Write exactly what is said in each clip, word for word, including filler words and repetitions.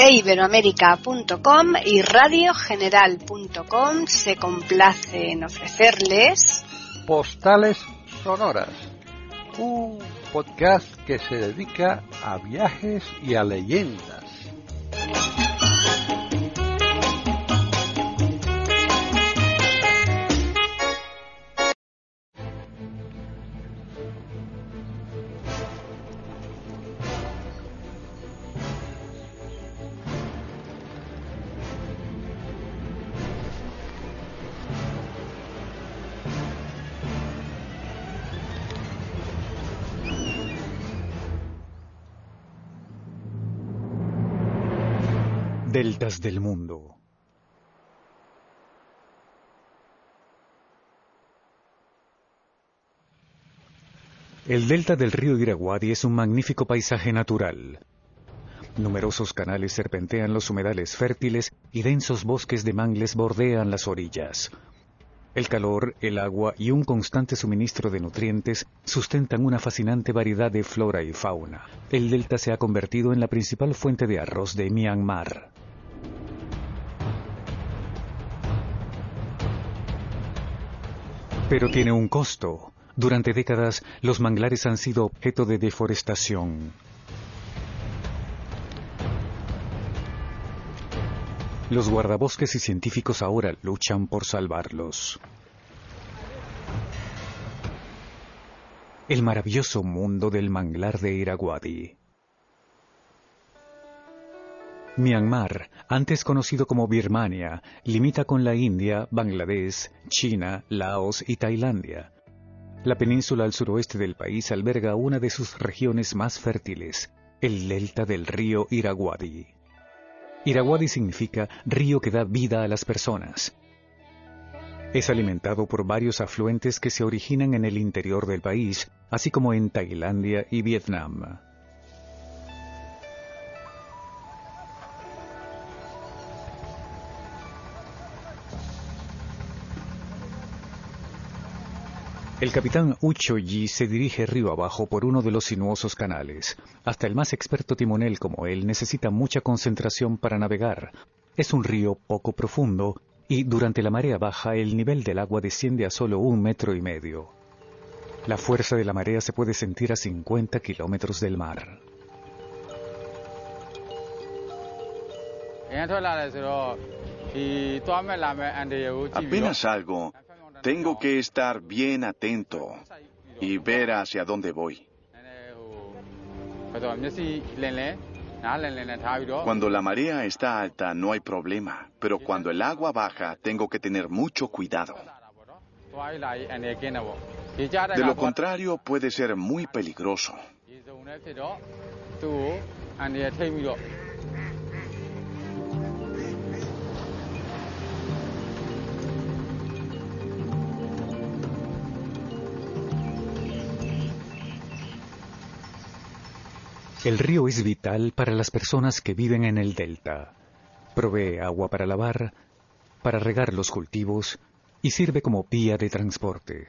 e iberoamérica punto com y radio general punto com se complace en ofrecerles Postales Sonoras, un podcast que se dedica a viajes y a leyendas. Deltas del mundo. El delta del río Irrawaddy es un magnífico paisaje natural. Numerosos canales serpentean los humedales fértiles y densos bosques de mangles bordean las orillas. El calor, el agua y un constante suministro de nutrientes sustentan una fascinante variedad de flora y fauna. El delta se ha convertido en la principal fuente de arroz de Myanmar. Pero tiene un costo. Durante décadas, los manglares han sido objeto de deforestación. Los guardabosques y científicos ahora luchan por salvarlos. El maravilloso mundo del manglar de Irrawaddy. Myanmar, antes conocido como Birmania, limita con la India, Bangladesh, China, Laos y Tailandia. La península al suroeste del país alberga una de sus regiones más fértiles, el delta del río Irrawaddy. Irrawaddy significa río que da vida a las personas. Es alimentado por varios afluentes que se originan en el interior del país, así como en Tailandia y Vietnam. El capitán Ucho Yi se dirige río abajo por uno de los sinuosos canales. Hasta el más experto timonel como él necesita mucha concentración para navegar. Es un río poco profundo y durante la marea baja el nivel del agua desciende a solo un metro y medio. La fuerza de la marea se puede sentir a cincuenta kilómetros del mar. Apenas salgo, tengo que estar bien atento y ver hacia dónde voy. Cuando la marea está alta no hay problema, pero cuando el agua baja tengo que tener mucho cuidado. De lo contrario puede ser muy peligroso. El río es vital para las personas que viven en el delta. Provee agua para lavar, para regar los cultivos y sirve como vía de transporte.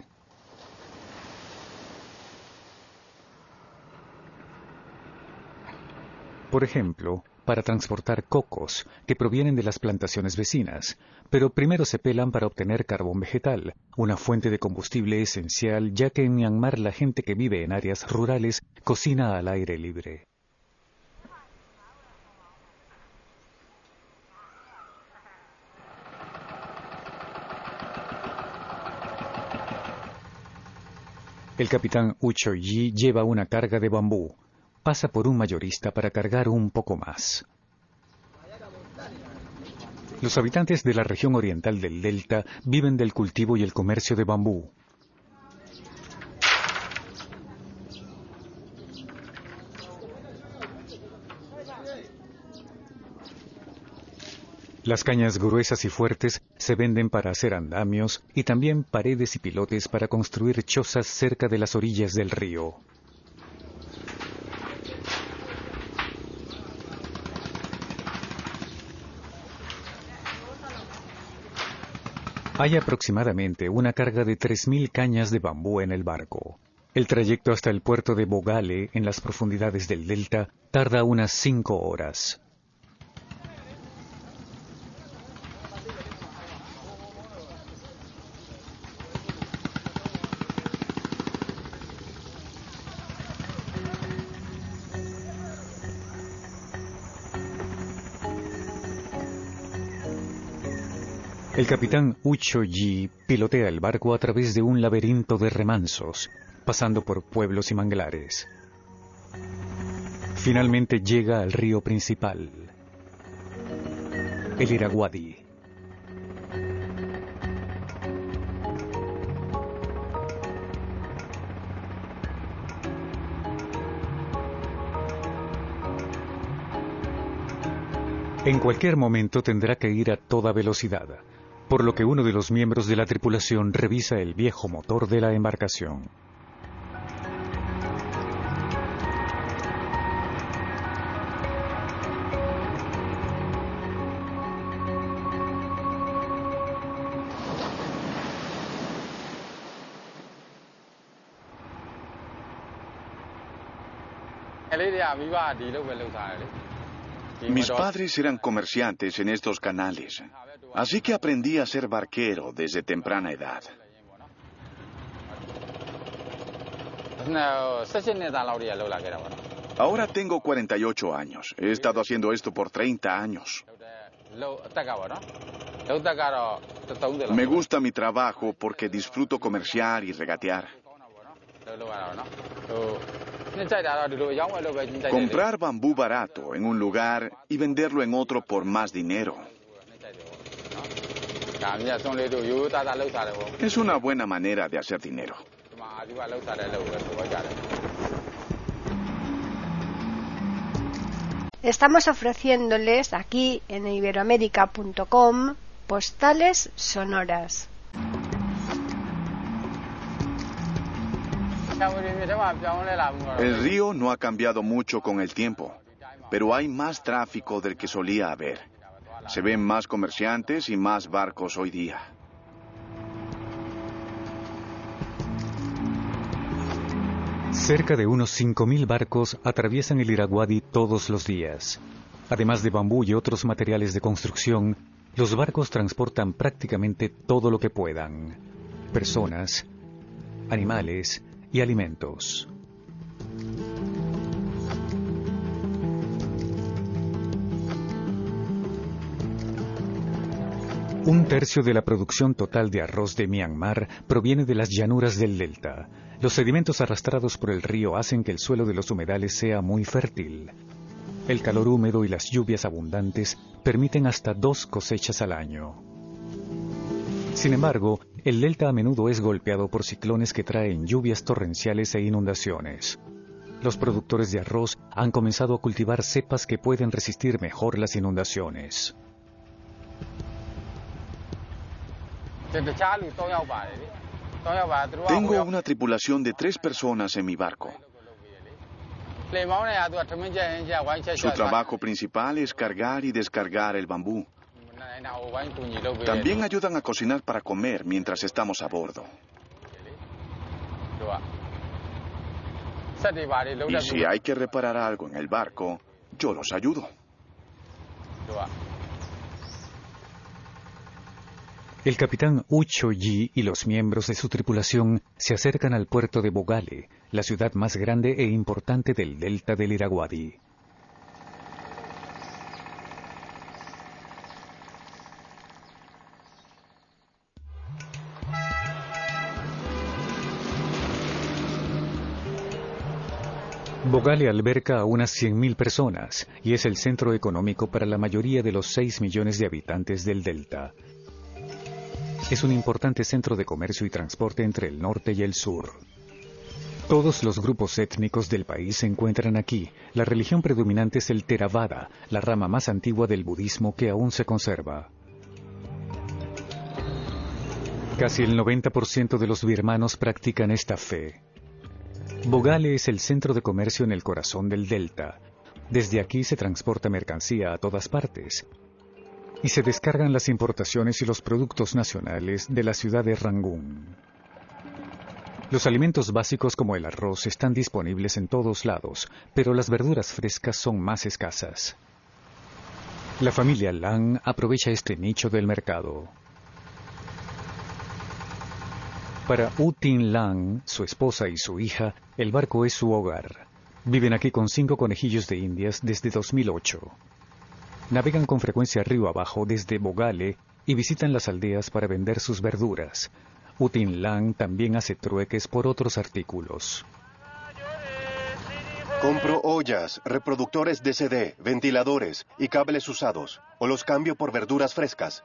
Por ejemplo, para transportar cocos que provienen de las plantaciones vecinas, pero primero se pelan para obtener carbón vegetal, una fuente de combustible esencial ya que en Myanmar la gente que vive en áreas rurales cocina al aire libre. El capitán Ucho Yi lleva una carga de bambú. Pasa por un mayorista para cargar un poco más. Los habitantes de la región oriental del delta viven del cultivo y el comercio de bambú. Las cañas gruesas y fuertes se venden para hacer andamios y también paredes y pilotes para construir chozas cerca de las orillas del río. Hay aproximadamente una carga de tres mil cañas de bambú en el barco. El trayecto hasta el puerto de Bogale, en las profundidades del delta, tarda unas cinco horas. El capitán Ucho Yi pilotea el barco a través de un laberinto de remansos, pasando por pueblos y manglares. Finalmente llega al río principal, el Irrawaddy. En cualquier momento tendrá que ir a toda velocidad, por lo que uno de los miembros de la tripulación revisa el viejo motor de la embarcación. Mis padres eran comerciantes en estos canales, así que aprendí a ser barquero desde temprana edad. Ahora tengo cuarenta y ocho años. He estado haciendo esto por treinta años. Me gusta mi trabajo porque disfruto comerciar y regatear. Comprar bambú barato en un lugar y venderlo en otro por más dinero. Es una buena manera de hacer dinero. Estamos ofreciéndoles aquí en iberoamérica punto com postales sonoras. El río no ha cambiado mucho con el tiempo, pero hay más tráfico del que solía haber. Se ven más comerciantes y más barcos hoy día. Cerca de unos cinco mil barcos atraviesan el Irrawaddy todos los días. Además de bambú y otros materiales de construcción, los barcos transportan prácticamente todo lo que puedan: personas, animales y alimentos. Un tercio de la producción total de arroz de Myanmar proviene de las llanuras del delta. Los sedimentos arrastrados por el río hacen que el suelo de los humedales sea muy fértil. El calor húmedo y las lluvias abundantes permiten hasta dos cosechas al año. Sin embargo, el delta a menudo es golpeado por ciclones que traen lluvias torrenciales e inundaciones. Los productores de arroz han comenzado a cultivar cepas que pueden resistir mejor las inundaciones. Tengo una tripulación de tres personas en mi barco. Su trabajo principal es cargar y descargar el bambú. También ayudan a cocinar para comer mientras estamos a bordo. Y si hay que reparar algo en el barco, yo los ayudo. El capitán Ucho Yi y los miembros de su tripulación se acercan al puerto de Bogale, la ciudad más grande e importante del delta del Irrawaddy. Bogale alberga a unas cien mil personas y es el centro económico para la mayoría de los seis millones de habitantes del delta. Es un importante centro de comercio y transporte entre el norte y el sur. Todos los grupos étnicos del país se encuentran aquí. La religión predominante es el Theravada, la rama más antigua del budismo que aún se conserva. Casi el noventa por ciento de los birmanos practican esta fe. Bogale es el centro de comercio en el corazón del delta. Desde aquí se transporta mercancía a todas partes y se descargan las importaciones y los productos nacionales de la ciudad de Rangún. Los alimentos básicos como el arroz están disponibles en todos lados, pero las verduras frescas son más escasas. La familia Lang aprovecha este nicho del mercado. Para U Tin Lang, su esposa y su hija, el barco es su hogar. Viven aquí con cinco conejillos de indias desde dos mil ocho. Navegan con frecuencia río abajo desde Bogale y visitan las aldeas para vender sus verduras. U Tin Lan también hace trueques por otros artículos. Compro ollas, reproductores de C D, ventiladores y cables usados, o los cambio por verduras frescas.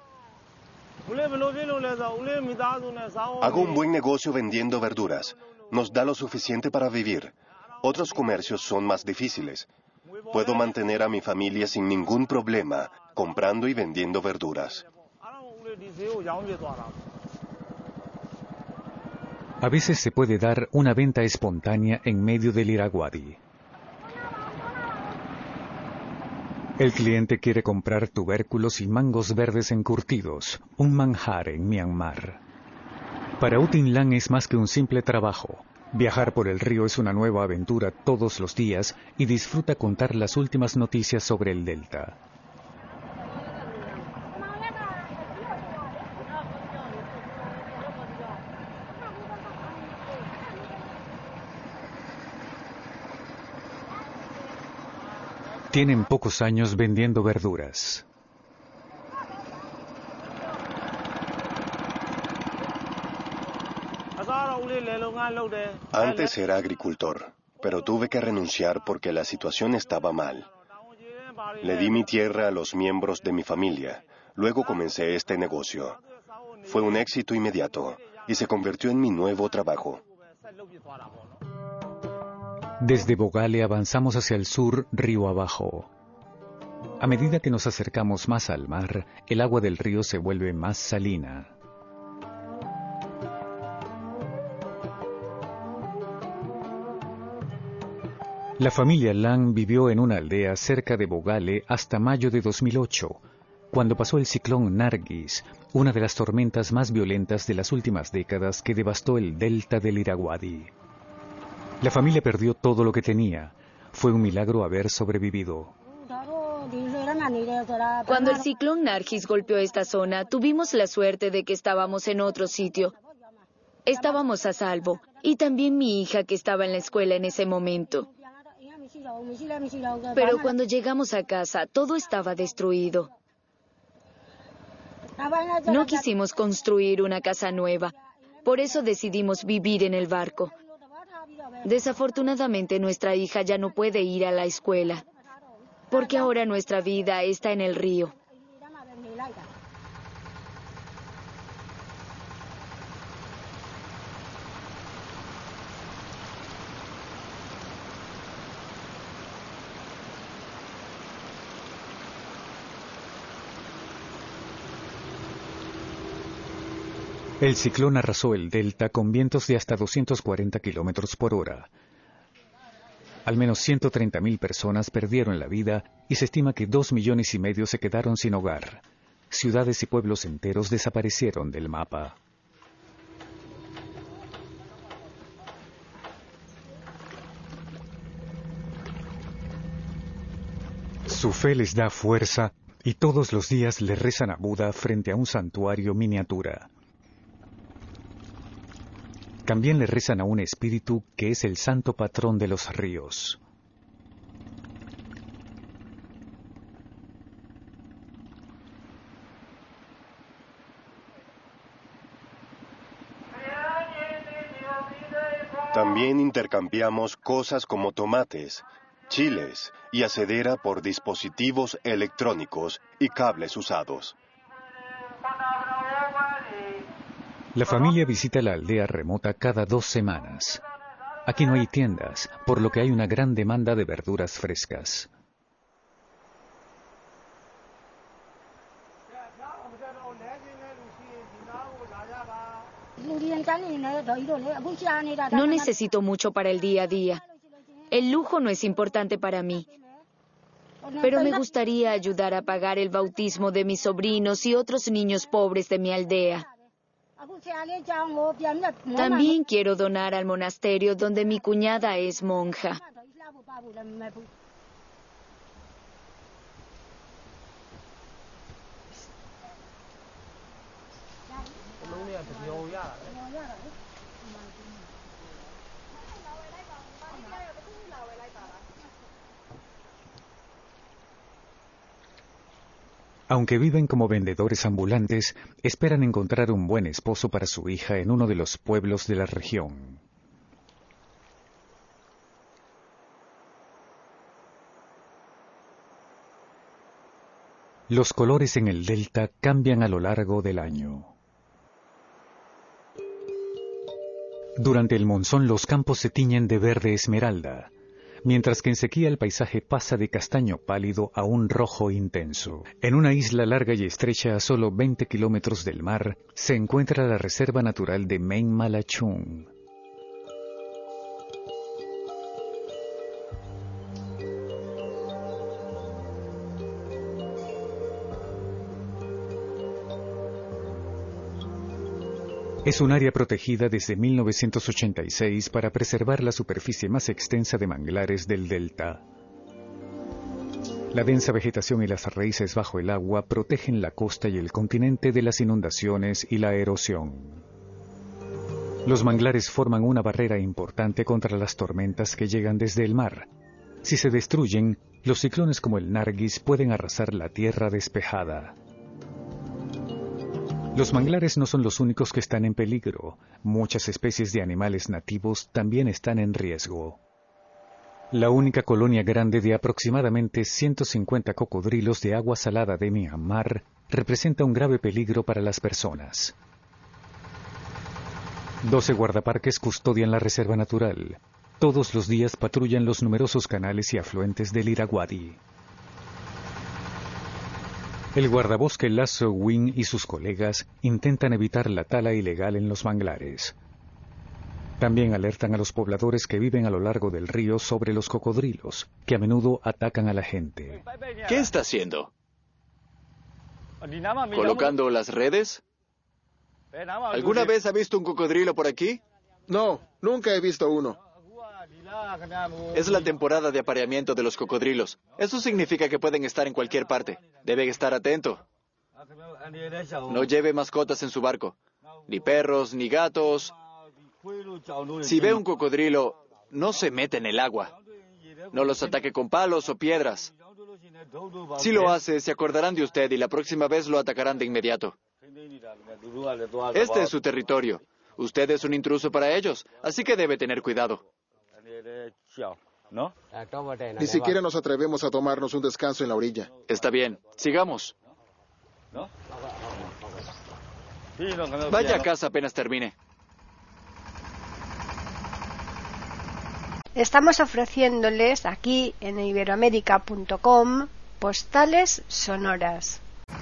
Hago un buen negocio vendiendo verduras. Nos da lo suficiente para vivir. Otros comercios son más difíciles. Puedo mantener a mi familia sin ningún problema, comprando y vendiendo verduras. A veces se puede dar una venta espontánea en medio del Irrawaddy. El cliente quiere comprar tubérculos y mangos verdes encurtidos, un manjar en Myanmar. Para U Tin Lan es más que un simple trabajo. Viajar por el río es una nueva aventura todos los días y disfruta contar las últimas noticias sobre el delta. Tienen pocos años vendiendo verduras. Antes era agricultor, pero tuve que renunciar porque la situación estaba mal. Le di mi tierra a los miembros de mi familia. Luego comencé este negocio. Fue un éxito inmediato y se convirtió en mi nuevo trabajo. Desde Bogale avanzamos hacia el sur, río abajo. A medida que nos acercamos más al mar, el agua del río se vuelve más salina. La familia Lan vivió en una aldea cerca de Bogale hasta mayo de dos mil ocho, cuando pasó el ciclón Nargis, una de las tormentas más violentas de las últimas décadas que devastó el delta del Irrawaddy. La familia perdió todo lo que tenía. Fue un milagro haber sobrevivido. Cuando el ciclón Nargis golpeó esta zona, tuvimos la suerte de que estábamos en otro sitio. Estábamos a salvo, y también mi hija que estaba en la escuela en ese momento. Pero cuando llegamos a casa, todo estaba destruido. No quisimos construir una casa nueva, por eso decidimos vivir en el barco. Desafortunadamente, nuestra hija ya no puede ir a la escuela, porque ahora nuestra vida está en el río. El ciclón arrasó el delta con vientos de hasta doscientos cuarenta kilómetros por hora. Al menos ciento treinta mil personas perdieron la vida y se estima que dos millones y medio se quedaron sin hogar. Ciudades y pueblos enteros desaparecieron del mapa. Su fe les da fuerza y todos los días le rezan a Buda frente a un santuario miniatura. También le rezan a un espíritu que es el santo patrón de los ríos. También intercambiamos cosas como tomates, chiles y hacedera por dispositivos electrónicos y cables usados. La familia visita la aldea remota cada dos semanas. Aquí no hay tiendas, por lo que hay una gran demanda de verduras frescas. No necesito mucho para el día a día. El lujo no es importante para mí. Pero me gustaría ayudar a pagar el bautismo de mis sobrinos y otros niños pobres de mi aldea. También quiero donar al monasterio donde mi cuñada es monja. Aunque viven como vendedores ambulantes, esperan encontrar un buen esposo para su hija en uno de los pueblos de la región. Los colores en el delta cambian a lo largo del año. Durante el monzón los campos se tiñen de verde esmeralda, mientras que en sequía el paisaje pasa de castaño pálido a un rojo intenso. En una isla larga y estrecha a solo veinte kilómetros del mar, se encuentra la Reserva Natural de Main Malachung. Es un área protegida desde mil novecientos ochenta y seis para preservar la superficie más extensa de manglares del delta. La densa vegetación y las raíces bajo el agua protegen la costa y el continente de las inundaciones y la erosión. Los manglares forman una barrera importante contra las tormentas que llegan desde el mar. Si se destruyen, los ciclones como el Nargis pueden arrasar la tierra despejada. Los manglares no son los únicos que están en peligro. Muchas especies de animales nativos también están en riesgo. La única colonia grande de aproximadamente ciento cincuenta cocodrilos de agua salada de Myanmar representa un grave peligro para las personas. Doce guardaparques custodian la reserva natural. Todos los días patrullan los numerosos canales y afluentes del Irrawaddy. El guardabosque Lasso Wing y sus colegas intentan evitar la tala ilegal en los manglares. También alertan a los pobladores que viven a lo largo del río sobre los cocodrilos, que a menudo atacan a la gente. ¿Qué está haciendo? ¿Colocando las redes? ¿Alguna vez ha visto un cocodrilo por aquí? No, nunca he visto uno. Es la temporada de apareamiento de los cocodrilos. Eso significa que pueden estar en cualquier parte. Debe estar atento. No lleve mascotas en su barco. Ni perros, ni gatos. Si ve un cocodrilo, no se mete en el agua. No los ataque con palos o piedras. Si lo hace, se acordarán de usted y la próxima vez lo atacarán de inmediato. Este es su territorio. Usted es un intruso para ellos, así que debe tener cuidado. Ni siquiera nos atrevemos a tomarnos un descanso en la orilla. Está bien, sigamos. Vaya a casa apenas termine. Estamos ofreciéndoles aquí en iberoamérica punto com postales sonoras.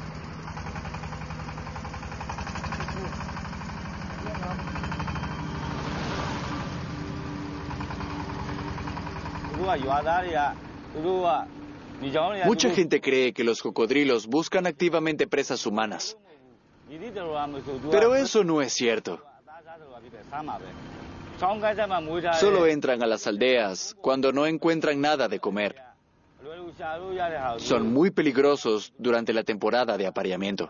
Mucha gente cree que los cocodrilos buscan activamente presas humanas. Pero eso no es cierto. Solo entran a las aldeas cuando no encuentran nada de comer. Son muy peligrosos durante la temporada de apareamiento.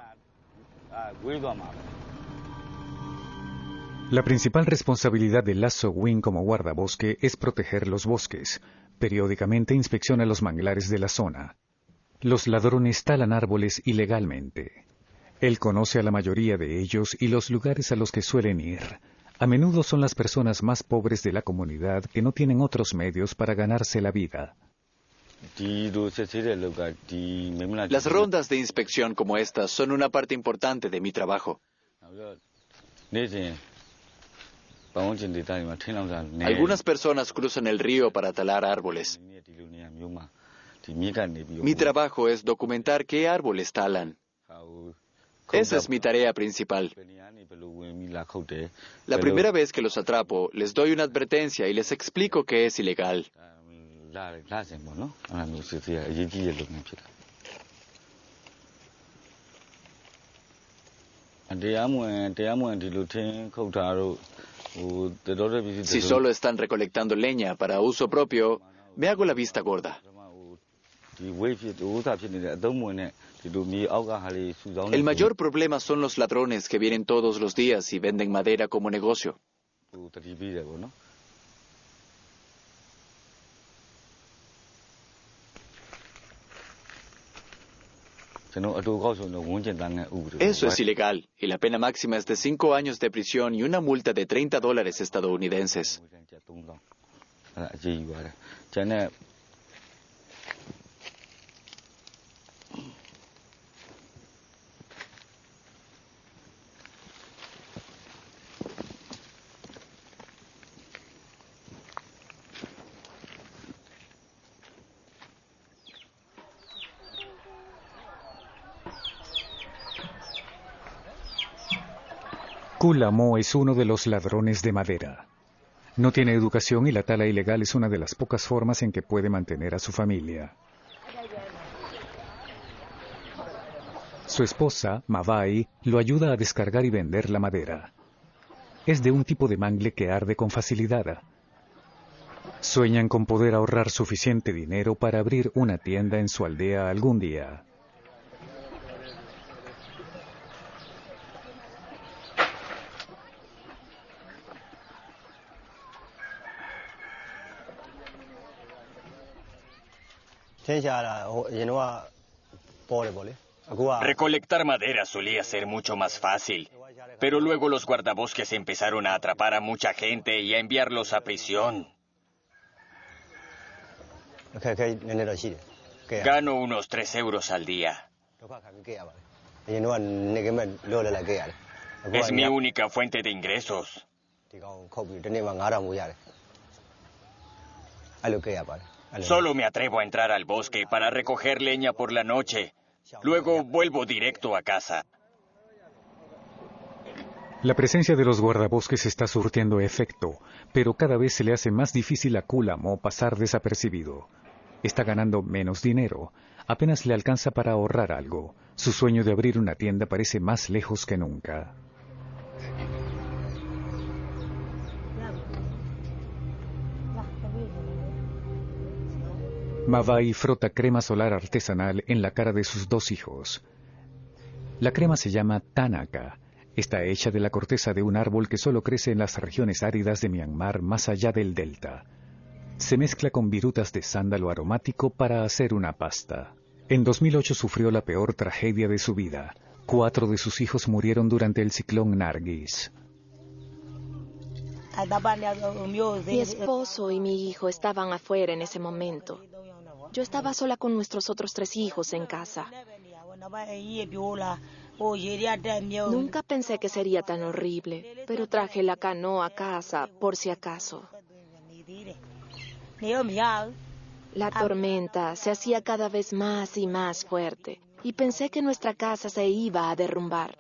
La principal responsabilidad del Lasso Wing como guardabosque es proteger los bosques. Periódicamente inspecciona los manglares de la zona. Los ladrones talan árboles ilegalmente. Él conoce a la mayoría de ellos y los lugares a los que suelen ir. A menudo son las personas más pobres de la comunidad que no tienen otros medios para ganarse la vida. Las rondas de inspección como estas son una parte importante de mi trabajo. Algunas personas cruzan el río para talar árboles. Mi trabajo es documentar qué árboles talan. Esa es mi tarea principal. La primera vez que los atrapo, les doy una advertencia y les explico que es ilegal. Si solo están recolectando leña para uso propio, me hago la vista gorda. El mayor problema son los ladrones que vienen todos los días y venden madera como negocio. Eso es ilegal, y la pena máxima es de cinco años de prisión y una multa de treinta dólares estadounidenses. Kula Mo es uno de los ladrones de madera. No tiene educación y la tala ilegal es una de las pocas formas en que puede mantener a su familia. Su esposa, Mavai, lo ayuda a descargar y vender la madera. Es de un tipo de mangle que arde con facilidad. Sueñan con poder ahorrar suficiente dinero para abrir una tienda en su aldea algún día. Recolectar madera solía ser mucho más fácil, pero luego los guardabosques empezaron a atrapar a mucha gente y a enviarlos a prisión. Gano unos tres euros al día. Es mi única fuente de ingresos. Solo me atrevo a entrar al bosque para recoger leña por la noche. Luego vuelvo directo a casa. La presencia de los guardabosques está surtiendo efecto, pero cada vez se le hace más difícil a Kula Mo pasar desapercibido. Está ganando menos dinero. Apenas le alcanza para ahorrar algo. Su sueño de abrir una tienda parece más lejos que nunca. Mavai frota crema solar artesanal en la cara de sus dos hijos. La crema se llama Tanaka. Está hecha de la corteza de un árbol que solo crece en las regiones áridas de Myanmar más allá del delta. Se mezcla con virutas de sándalo aromático para hacer una pasta. En dos mil ocho sufrió la peor tragedia de su vida. Cuatro de sus hijos murieron durante el ciclón Nargis. Mi esposo y mi hijo estaban afuera en ese momento. Yo estaba sola con nuestros otros tres hijos en casa. Nunca pensé que sería tan horrible, pero traje la canoa a casa por si acaso. La tormenta se hacía cada vez más y más fuerte, y pensé que nuestra casa se iba a derrumbar.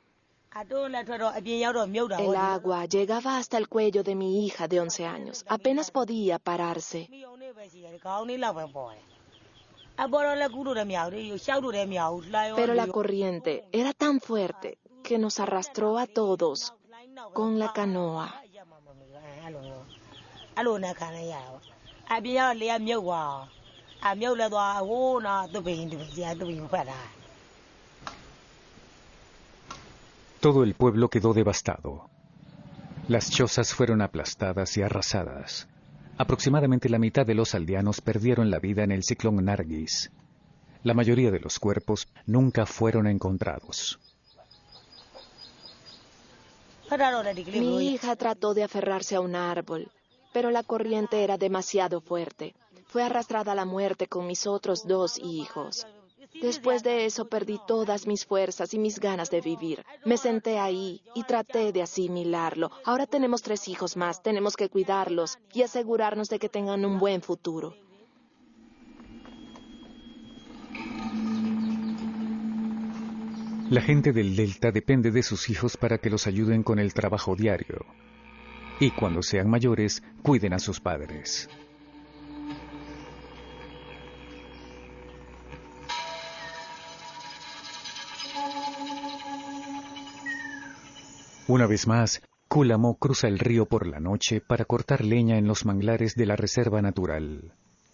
El agua llegaba hasta el cuello de mi hija de once años. Apenas podía pararse. Pero la corriente era tan fuerte que nos arrastró a todos con la canoa. Todo el pueblo quedó devastado. Las chozas fueron aplastadas y arrasadas. Aproximadamente la mitad de los aldeanos perdieron la vida en el ciclón Nargis. La mayoría de los cuerpos nunca fueron encontrados. Mi hija trató de aferrarse a un árbol, pero la corriente era demasiado fuerte. Fue arrastrada a la muerte con mis otros dos hijos. Después de eso perdí todas mis fuerzas y mis ganas de vivir. Me senté ahí y traté de asimilarlo. Ahora tenemos tres hijos más, tenemos que cuidarlos y asegurarnos de que tengan un buen futuro. La gente del Delta depende de sus hijos para que los ayuden con el trabajo diario. Y cuando sean mayores, cuiden a sus padres. Una vez más, Kula Mo cruza el río por la noche para cortar leña en los manglares de la reserva natural.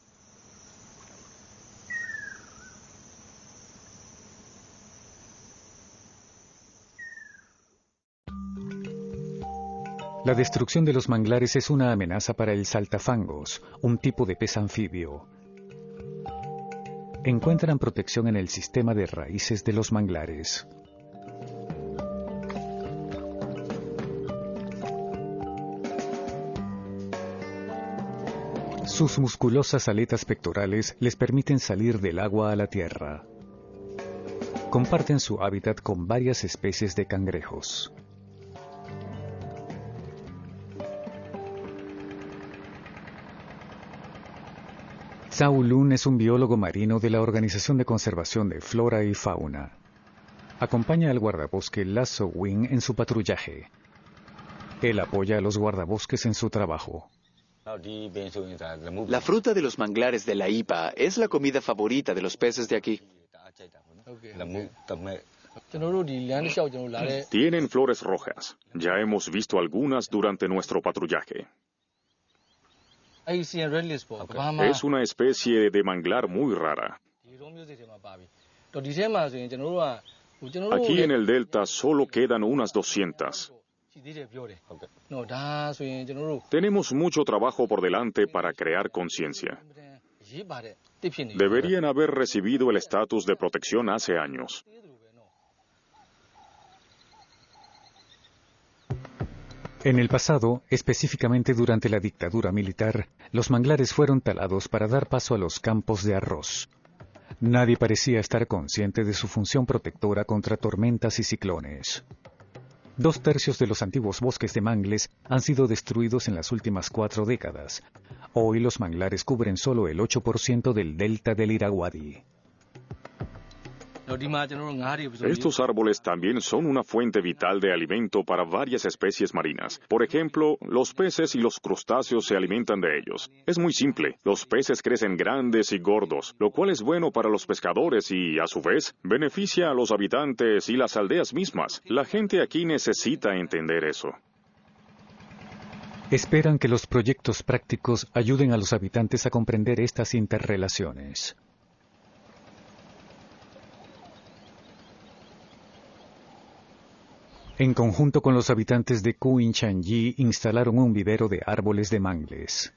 La destrucción de los manglares es una amenaza para el saltafangos, un tipo de pez anfibio. encuentran protección en el sistema de raíces de los manglares. Sus musculosas aletas pectorales les permiten salir del agua a la tierra. Comparten su hábitat con varias especies de cangrejos. Zhao Lun es un biólogo marino de la Organización de Conservación de Flora y Fauna. Acompaña al guardabosque Lasso Wing en su patrullaje. Él apoya a los guardabosques en su trabajo. La fruta de los manglares de la Ipa es la comida favorita de los peces de aquí. Tienen flores rojas. Ya hemos visto algunas durante nuestro patrullaje. Es una especie de manglar muy rara. Aquí en el delta solo quedan unas doscientas. Tenemos mucho trabajo por delante para crear conciencia. Deberían haber recibido el estatus de protección hace años. En el pasado, específicamente durante la dictadura militar, los manglares fueron talados para dar paso a los campos de arroz. Nadie parecía estar consciente de su función protectora contra tormentas y ciclones. Dos tercios de los antiguos bosques de mangles han sido destruidos en las últimas cuatro décadas. Hoy los manglares cubren solo el ocho por ciento del delta del Irrawaddy. Estos árboles también son una fuente vital de alimento para varias especies marinas. Por ejemplo, los peces y los crustáceos se alimentan de ellos. Es muy simple. Los peces crecen grandes y gordos, lo cual es bueno para los pescadores y, a su vez, beneficia a los habitantes y las aldeas mismas. La gente aquí necesita entender eso. Esperan que los proyectos prácticos ayuden a los habitantes a comprender estas interrelaciones. En conjunto con los habitantes de Kuinchanyi instalaron un vivero de árboles de mangles.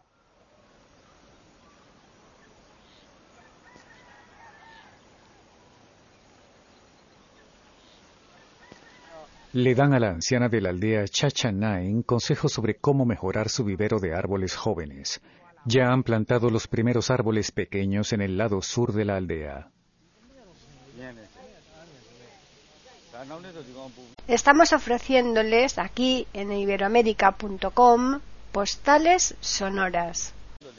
Le dan a la anciana de la aldea Chachanain consejos sobre cómo mejorar su vivero de árboles jóvenes. Ya han plantado los primeros árboles pequeños en el lado sur de la aldea. Estamos ofreciéndoles aquí en iberoamérica punto com postales sonoras.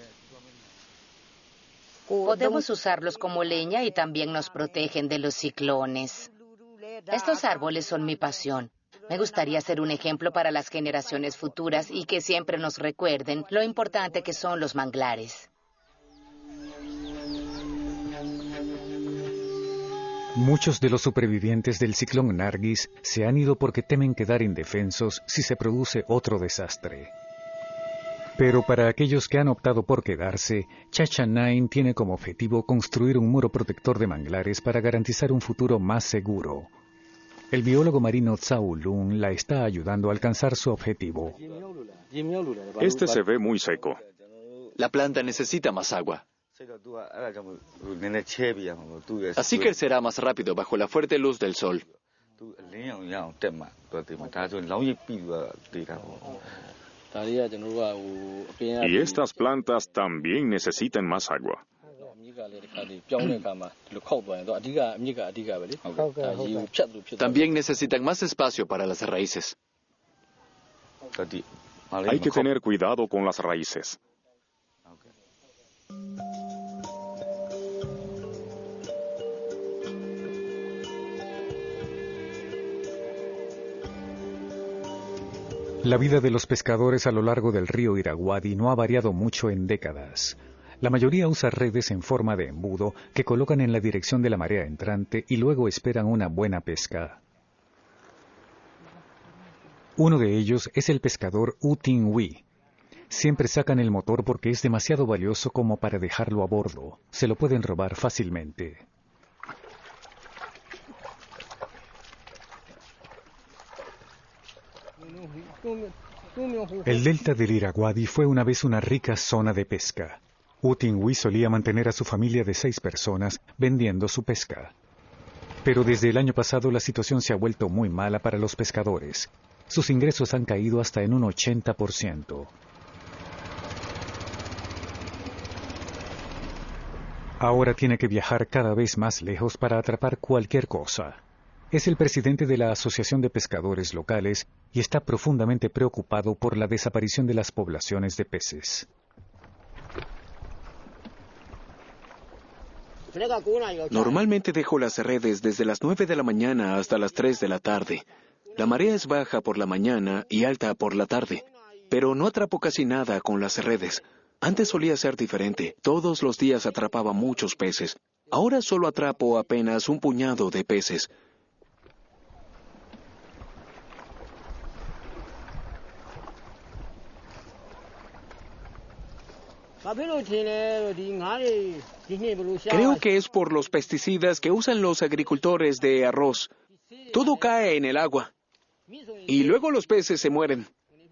Podemos usarlos como leña y también nos protegen de los ciclones. Estos árboles son mi pasión. Me gustaría ser un ejemplo para las generaciones futuras y que siempre nos recuerden lo importante que son los manglares. Muchos de los supervivientes del ciclón Nargis se han ido porque temen quedar indefensos si se produce otro desastre. Pero para aquellos que han optado por quedarse, Chachanain tiene como objetivo construir un muro protector de manglares para garantizar un futuro más seguro. El biólogo marino Zhao Lun la está ayudando a alcanzar su objetivo. Este se ve muy seco. La planta necesita más agua. Así crecerá más rápido bajo la fuerte luz del sol. Y estas plantas también necesitan más agua. También necesitan más espacio para las raíces. Hay que tener cuidado con las raíces. La vida de los pescadores a lo largo del río Irrawaddy no ha variado mucho en décadas. La mayoría usa redes en forma de embudo que colocan en la dirección de la marea entrante y luego esperan una buena pesca. Uno de ellos es el pescador U Ting Wei. Siempre sacan el motor porque es demasiado valioso como para dejarlo a bordo. Se lo pueden robar fácilmente. El delta del Irrawaddy fue una vez una rica zona de pesca. U Tin Hui solía mantener a su familia de seis personas vendiendo su pesca. Pero desde el año pasado la situación se ha vuelto muy mala para los pescadores. Sus ingresos han caído hasta en un ochenta por ciento. Ahora tiene que viajar cada vez más lejos para atrapar cualquier cosa. Es el presidente de la Asociación de Pescadores Locales y está profundamente preocupado por la desaparición de las poblaciones de peces. Normalmente dejo las redes desde las nueve de la mañana hasta las tres de la tarde. La marea es baja por la mañana y alta por la tarde, pero no atrapo casi nada con las redes. Antes solía ser diferente. Todos los días atrapaba muchos peces. Ahora solo atrapo apenas un puñado de peces. Creo que es por los pesticidas que usan los agricultores de arroz. Todo cae en el agua. Y luego los peces se mueren.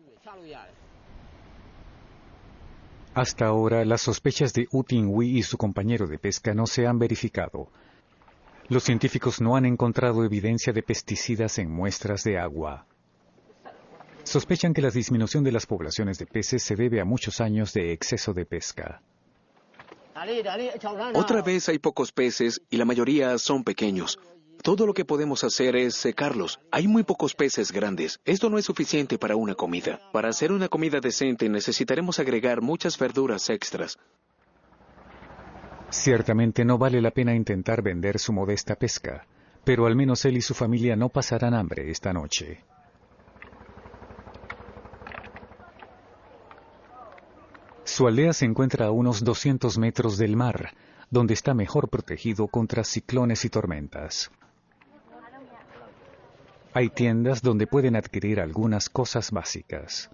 Hasta ahora, las sospechas de U Tin Hui y su compañero de pesca no se han verificado. Los científicos no han encontrado evidencia de pesticidas en muestras de agua. Sospechan que la disminución de las poblaciones de peces se debe a muchos años de exceso de pesca. Otra vez hay pocos peces y la mayoría son pequeños. Todo lo que podemos hacer es secarlos. Hay muy pocos peces grandes. Esto no es suficiente para una comida. Para hacer una comida decente necesitaremos agregar muchas verduras extras. Ciertamente no vale la pena intentar vender su modesta pesca, pero al menos él y su familia no pasarán hambre esta noche. Su aldea se encuentra a unos doscientos metros del mar, donde está mejor protegido contra ciclones y tormentas. Hay tiendas donde pueden adquirir algunas cosas básicas.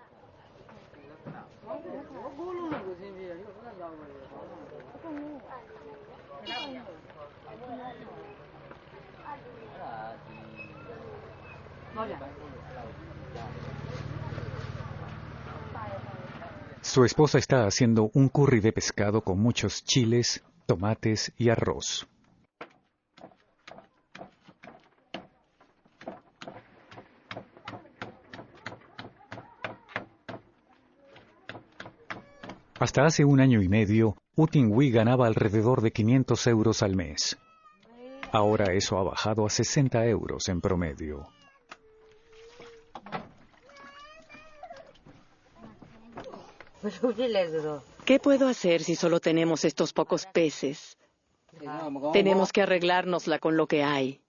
Su esposa está haciendo un curry de pescado con muchos chiles, tomates y arroz. Hasta hace un año y medio, U Tin Hui ganaba alrededor de quinientos euros al mes. Ahora eso ha bajado a sesenta euros en promedio. ¿Qué puedo hacer si solo tenemos estos pocos peces? Tenemos que arreglárnosla con lo que hay.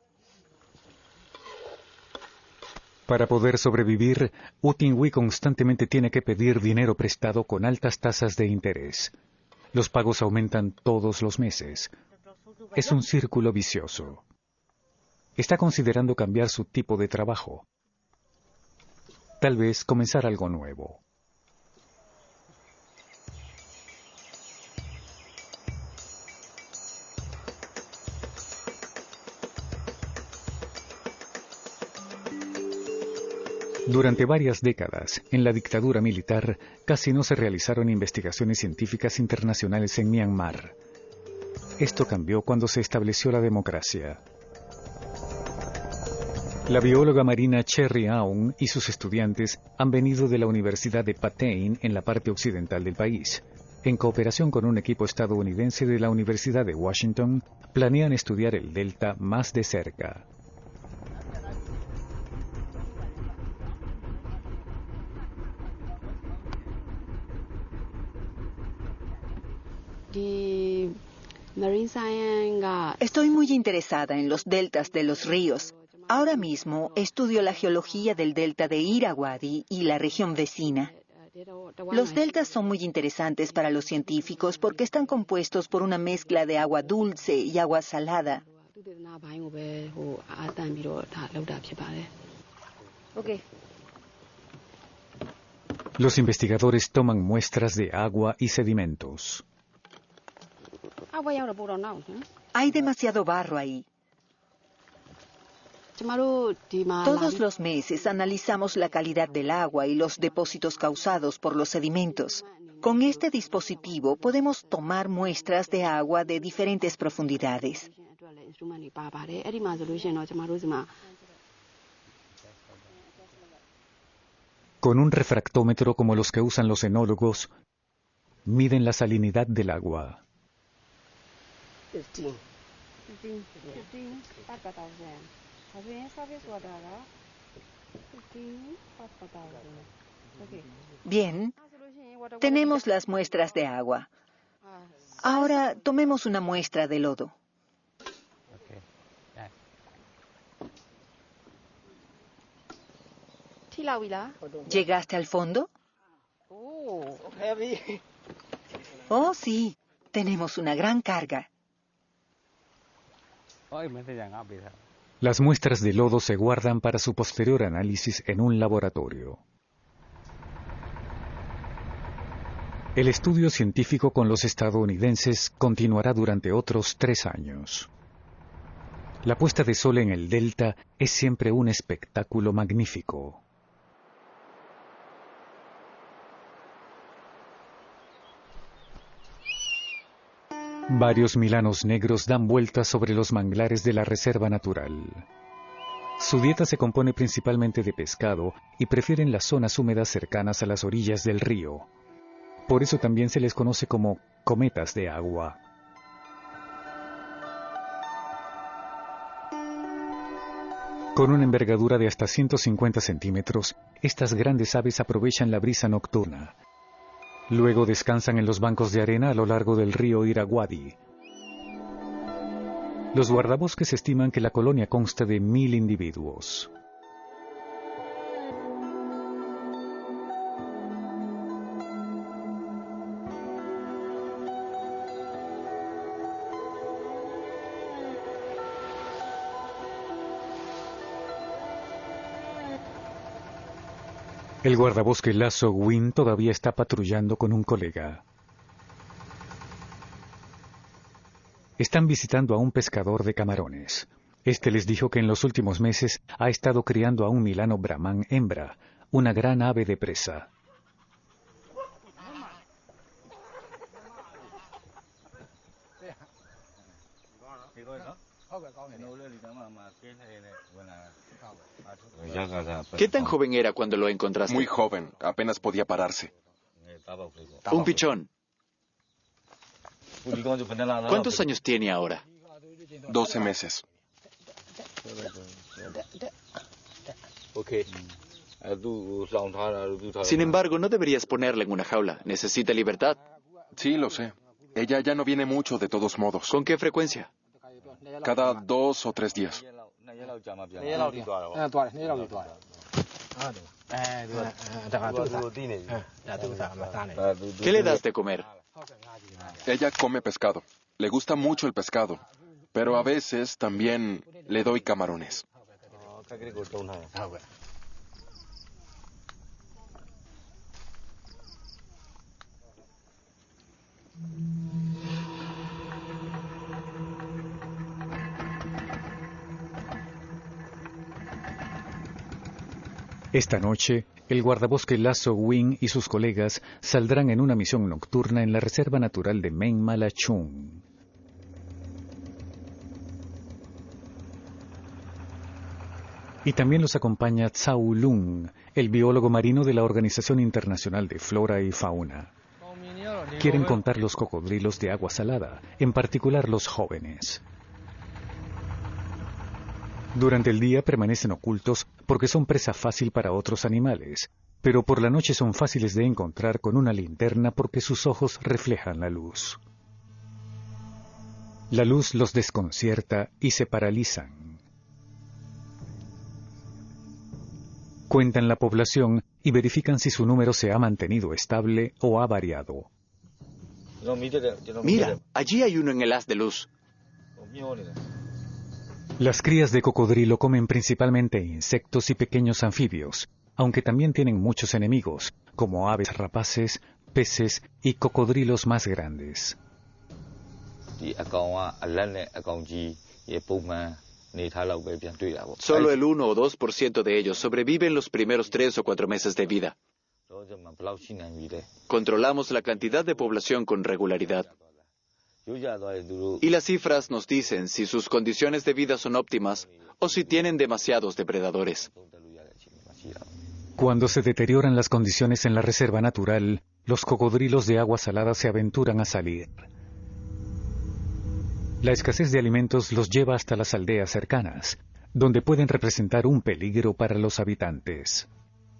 Para poder sobrevivir, U Tin Hui constantemente tiene que pedir dinero prestado con altas tasas de interés. Los pagos aumentan todos los meses. Es un círculo vicioso. Está considerando cambiar su tipo de trabajo. Tal vez comenzar algo nuevo. Durante varias décadas, en la dictadura militar, casi no se realizaron investigaciones científicas internacionales en Myanmar. Esto cambió cuando se estableció la democracia. La bióloga marina Cherry Aung y sus estudiantes han venido de la Universidad de Pathein en la parte occidental del país. En cooperación con un equipo estadounidense de la Universidad de Washington, planean estudiar el delta más de cerca. Estoy muy interesada en los deltas de los ríos. Ahora mismo estudio la geología del delta de Irrawaddy y la región vecina. Los deltas son muy interesantes para los científicos porque están compuestos por una mezcla de agua dulce y agua salada. Los investigadores toman muestras de agua y sedimentos. Hay demasiado barro ahí. Todos los meses analizamos la calidad del agua y los depósitos causados por los sedimentos. Con este dispositivo podemos tomar muestras de agua de diferentes profundidades. Con un refractómetro como los que usan los enólogos, miden la salinidad del agua. Bien, tenemos las muestras de agua. Ahora tomemos una muestra de lodo. ¿Llegaste al fondo? Oh, sí, tenemos una gran carga. Las muestras de lodo se guardan para su posterior análisis en un laboratorio. El estudio científico con los estadounidenses continuará durante otros tres años. La puesta de sol en el delta es siempre un espectáculo magnífico. Varios milanos negros dan vueltas sobre los manglares de la reserva natural. Su dieta se compone principalmente de pescado y prefieren las zonas húmedas cercanas a las orillas del río. Por eso también se les conoce como cometas de agua. Con una envergadura de hasta ciento cincuenta centímetros, estas grandes aves aprovechan la brisa nocturna. Luego descansan en los bancos de arena a lo largo del río Irrawaddy. Los guardabosques estiman que la colonia consta de mil individuos. El guardabosque Lasso Win todavía está patrullando con un colega. Están visitando a un pescador de camarones. Este les dijo que en los últimos meses ha estado criando a un milano brahman hembra, una gran ave de presa. ¿Qué tan joven era cuando lo encontraste? Muy joven, apenas podía pararse. Un pichón. ¿Cuántos años tiene ahora? Doce meses. Sin embargo, no deberías ponerla en una jaula. Necesita libertad. Sí, lo sé. Ella ya no viene mucho de todos modos. ¿Con qué frecuencia? Cada dos o tres días. ¿Qué le das de comer? Ella come pescado. Le gusta mucho el pescado, pero a veces también le doy camarones. Esta noche, el guardabosque Lasso Wing y sus colegas saldrán en una misión nocturna en la Reserva Natural de Men Malachung. Y también los acompaña Tsao Lung, el biólogo marino de la Organización Internacional de Flora y Fauna. Quieren contar los cocodrilos de agua salada, en particular los jóvenes. Durante el día permanecen ocultos porque son presa fácil para otros animales, pero por la noche son fáciles de encontrar con una linterna porque sus ojos reflejan la luz. La luz los desconcierta y se paralizan. Cuentan la población y verifican si su número se ha mantenido estable o ha variado. Mira, allí hay uno en el haz de luz. Las crías de cocodrilo comen principalmente insectos y pequeños anfibios, aunque también tienen muchos enemigos, como aves rapaces, peces y cocodrilos más grandes. Solo el uno o dos por ciento de ellos sobreviven los primeros tres o cuatro meses de vida. Controlamos la cantidad de población con regularidad. Y las cifras nos dicen si sus condiciones de vida son óptimas o si tienen demasiados depredadores. Cuando se deterioran las condiciones en la reserva natural, los cocodrilos de agua salada se aventuran a salir. La escasez de alimentos los lleva hasta las aldeas cercanas, donde pueden representar un peligro para los habitantes.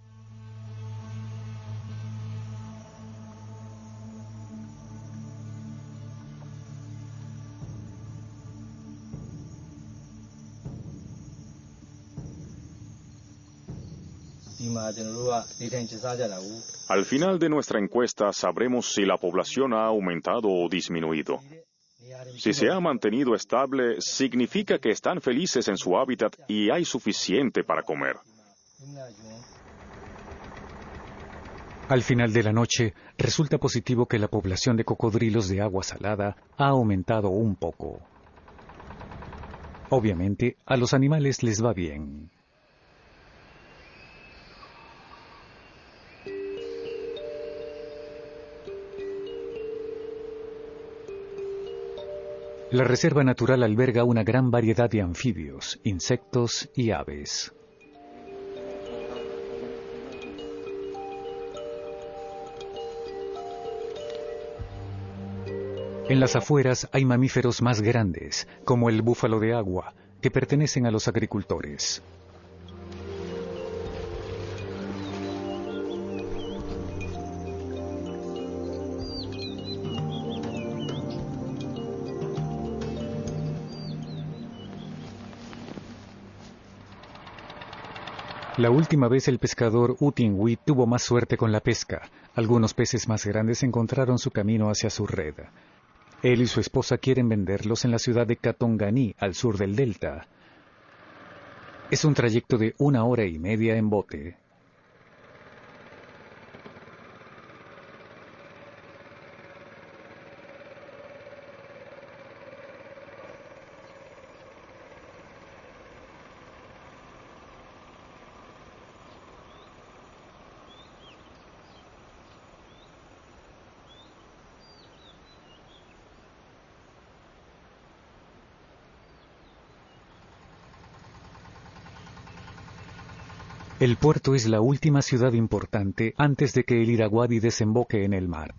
Al final de nuestra encuesta sabremos si la población ha aumentado o disminuido. Si se ha mantenido estable, significa que están felices en su hábitat y hay suficiente para comer. Al final de la noche, resulta positivo que la población de cocodrilos de agua salada ha aumentado un poco. Obviamente, a los animales les va bien. La reserva natural alberga una gran variedad de anfibios, insectos y aves. En las afueras hay mamíferos más grandes, como el búfalo de agua, que pertenecen a los agricultores. La última vez el pescador U Tinghui tuvo más suerte con la pesca. Algunos peces más grandes encontraron su camino hacia su red. Él y su esposa quieren venderlos en la ciudad de Katongani, al sur del delta. Es un trayecto de una hora y media en bote. El puerto es la última ciudad importante antes de que el Irrawaddy desemboque en el mar.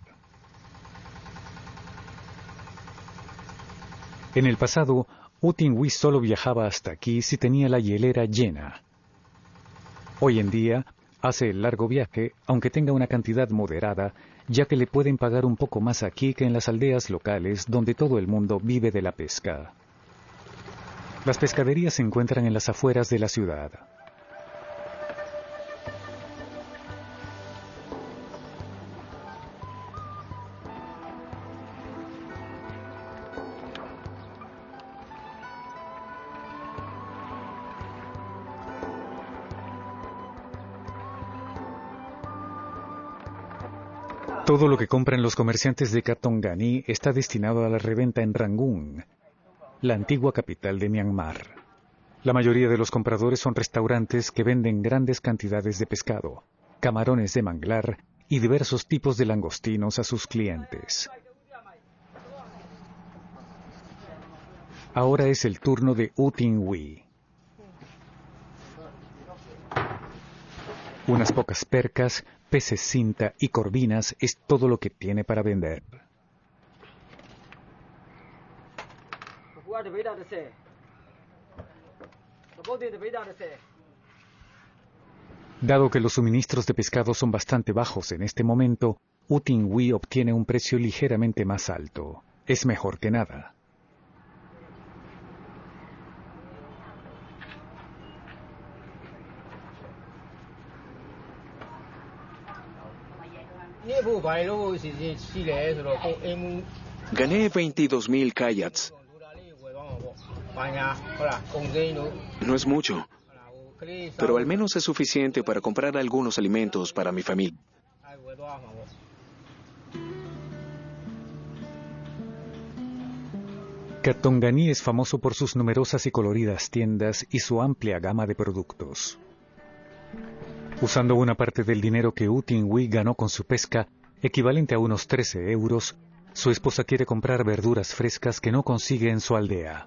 En el pasado, U Tinghui solo viajaba hasta aquí si tenía la hielera llena. Hoy en día, hace el largo viaje, aunque tenga una cantidad moderada, ya que le pueden pagar un poco más aquí que en las aldeas locales donde todo el mundo vive de la pesca. Las pescaderías se encuentran en las afueras de la ciudad. Todo lo que compran los comerciantes de Katongani está destinado a la reventa en Rangún, la antigua capital de Myanmar. La mayoría de los compradores son restaurantes que venden grandes cantidades de pescado, camarones de manglar y diversos tipos de langostinos a sus clientes. Ahora es el turno de U Tinghui. Unas pocas percas, peces cinta y corvinas es todo lo que tiene para vender. Dado que los suministros de pescado son bastante bajos en este momento, U Tinghui obtiene un precio ligeramente más alto. Es mejor que nada. Gané veintidós mil kyats. No es mucho, pero al menos es suficiente para comprar algunos alimentos para mi familia. Katongani es famoso por sus numerosas y coloridas tiendas y su amplia gama de productos. Usando una parte del dinero que U Tin-Hui ganó con su pesca, equivalente a unos trece euros, su esposa quiere comprar verduras frescas que no consigue en su aldea.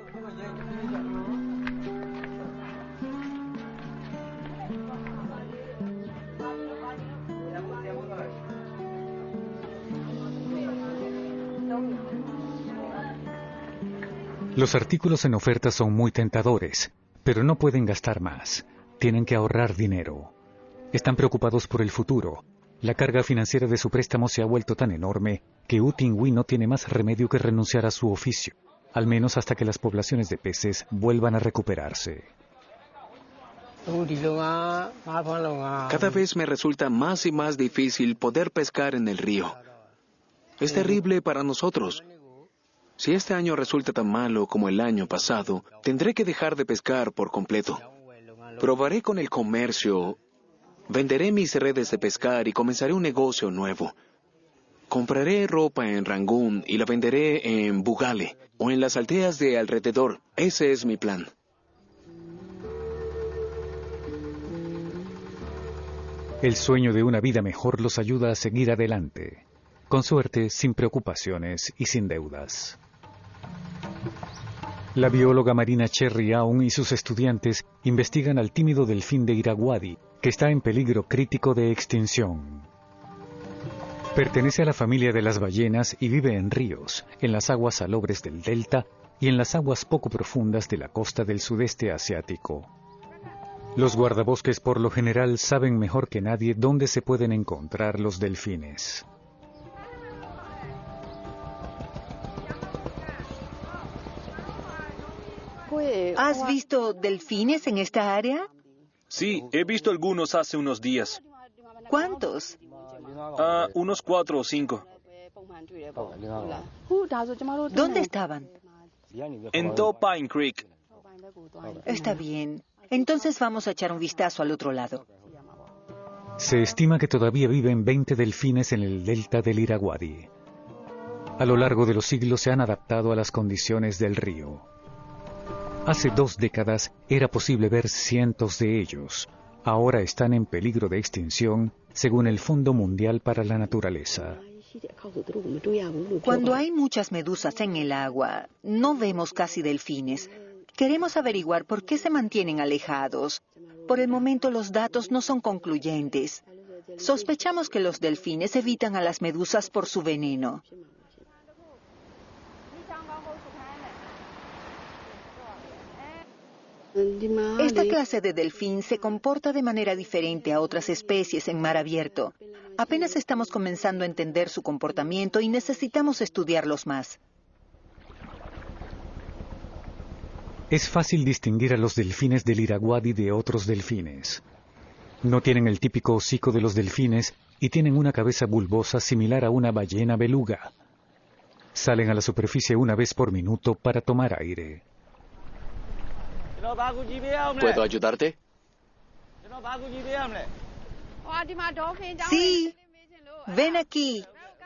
Los artículos en oferta son muy tentadores, pero no pueden gastar más. Tienen que ahorrar dinero. Están preocupados por el futuro. La carga financiera de su préstamo se ha vuelto tan enorme que U Tin-Hui no tiene más remedio que renunciar a su oficio, al menos hasta que las poblaciones de peces vuelvan a recuperarse. Cada vez me resulta más y más difícil poder pescar en el río. Es terrible para nosotros. Si este año resulta tan malo como el año pasado, tendré que dejar de pescar por completo. Probaré con el comercio. Venderé mis redes de pescar y comenzaré un negocio nuevo. Compraré ropa en Rangún y la venderé en Bugale o en las aldeas de alrededor. Ese es mi plan. El sueño de una vida mejor los ayuda a seguir adelante. Con suerte, sin preocupaciones y sin deudas. La bióloga marina Cherry Aung y sus estudiantes investigan al tímido delfín de Irrawaddy, que está en peligro crítico de extinción. Pertenece a la familia de las ballenas y vive en ríos, en las aguas salobres del delta y en las aguas poco profundas de la costa del sudeste asiático. Los guardabosques por lo general saben mejor que nadie dónde se pueden encontrar los delfines. ¿Has visto delfines en esta área? Sí, he visto algunos hace unos días. ¿Cuántos? Uh, unos cuatro o cinco. ¿Dónde estaban? En Toe Pine Creek. Está bien. Entonces vamos a echar un vistazo al otro lado. Se estima que todavía viven veinte delfines en el delta del Irrawaddy. A lo largo de los siglos se han adaptado a las condiciones del río. Hace dos décadas era posible ver cientos de ellos. Ahora están en peligro de extinción, según el Fondo Mundial para la Naturaleza. Cuando hay muchas medusas en el agua, no vemos casi delfines. Queremos averiguar por qué se mantienen alejados. Por el momento los datos no son concluyentes. Sospechamos que los delfines evitan a las medusas por su veneno. Esta clase de delfín se comporta de manera diferente a otras especies en mar abierto. Apenas estamos comenzando a entender su comportamiento y necesitamos estudiarlos más. Es fácil distinguir a los delfines del Irrawaddy de otros delfines. No tienen el típico hocico de los delfines y tienen una cabeza bulbosa similar a una ballena beluga. Salen a la superficie una vez por minuto para tomar aire. ¿Puedo ayudarte? Sí, ven aquí.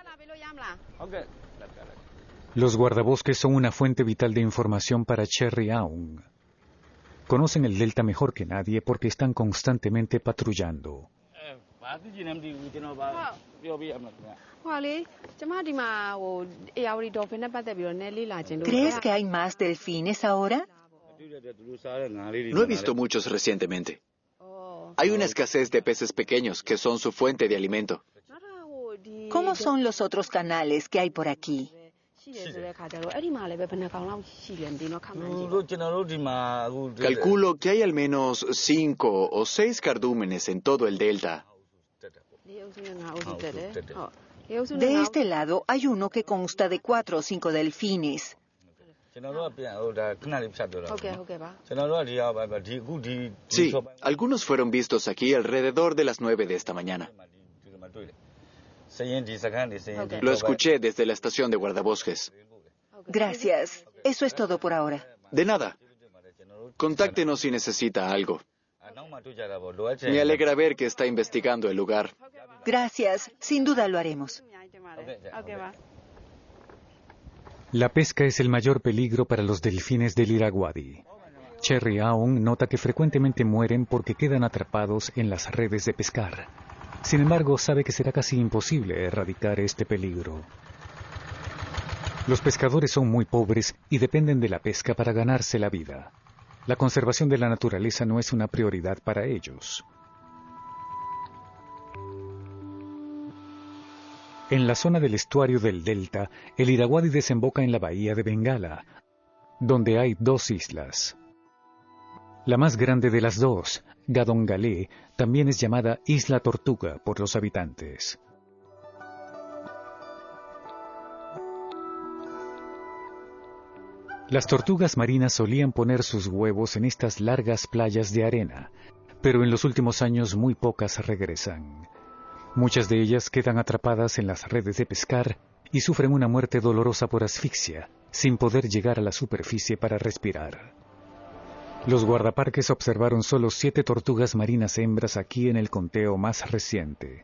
Los guardabosques son una fuente vital de información para Cherry Aung. Conocen el delta mejor que nadie porque están constantemente patrullando. ¿Crees que hay más delfines ahora? No he visto muchos recientemente. Hay una escasez de peces pequeños que son su fuente de alimento. ¿Cómo son los otros canales que hay por aquí? Calculo que hay al menos cinco o seis cardúmenes en todo el delta. De este lado hay uno que consta de cuatro o cinco delfines. Sí, algunos fueron vistos aquí alrededor de las nueve de esta mañana. Lo escuché desde la estación de guardabosques. Gracias. Eso es todo por ahora. De nada. Contáctenos si necesita algo. Me alegra ver que está investigando el lugar. Gracias. Sin duda lo haremos. La pesca es el mayor peligro para los delfines del Irrawaddy. Cherry Aung nota que frecuentemente mueren porque quedan atrapados en las redes de pescar. Sin embargo, sabe que será casi imposible erradicar este peligro. Los pescadores son muy pobres y dependen de la pesca para ganarse la vida. La conservación de la naturaleza no es una prioridad para ellos. En la zona del estuario del delta, el Irrawaddy desemboca en la bahía de Bengala, donde hay dos islas. La más grande de las dos, Gadongalé, también es llamada Isla Tortuga por los habitantes. Las tortugas marinas solían poner sus huevos en estas largas playas de arena, pero en los últimos años muy pocas regresan. Muchas de ellas quedan atrapadas en las redes de pescar y sufren una muerte dolorosa por asfixia, sin poder llegar a la superficie para respirar. Los guardaparques observaron solo siete tortugas marinas hembras aquí en el conteo más reciente.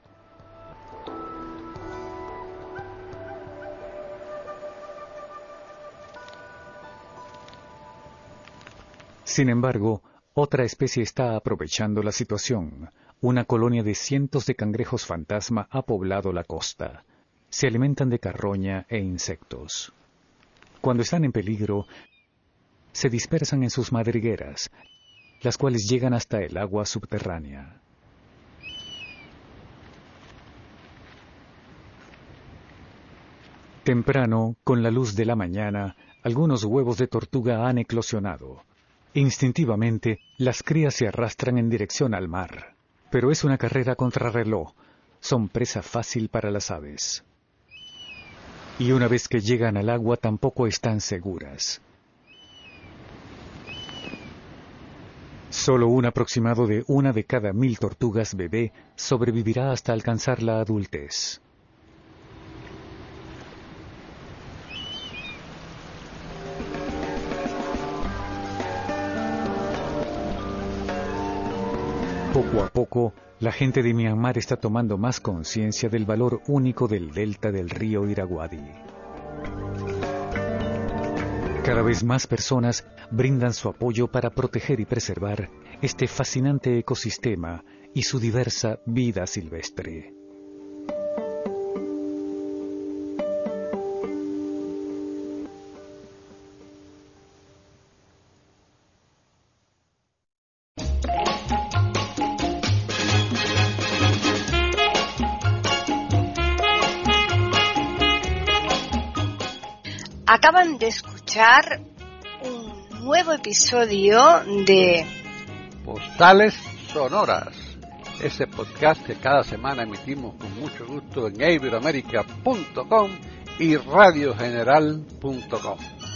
Sin embargo, otra especie está aprovechando la situación. Una colonia de cientos de cangrejos fantasma ha poblado la costa. Se alimentan de carroña e insectos. Cuando están en peligro, se dispersan en sus madrigueras, las cuales llegan hasta el agua subterránea. Temprano, con la luz de la mañana, algunos huevos de tortuga han eclosionado. Instintivamente, las crías se arrastran en dirección al mar, pero es una carrera contrarreloj. Son presa fácil para las aves. Y una vez que llegan al agua tampoco están seguras. Solo un aproximado de una de cada mil tortugas bebé sobrevivirá hasta alcanzar la adultez. Poco a poco, la gente de Myanmar está tomando más conciencia del valor único del delta del río Irrawaddy. Cada vez más personas brindan su apoyo para proteger y preservar este fascinante ecosistema y su diversa vida silvestre. Acaban de escuchar un nuevo episodio de Postales Sonoras, ese podcast que cada semana emitimos con mucho gusto en iberoamerica punto com y radio general punto com.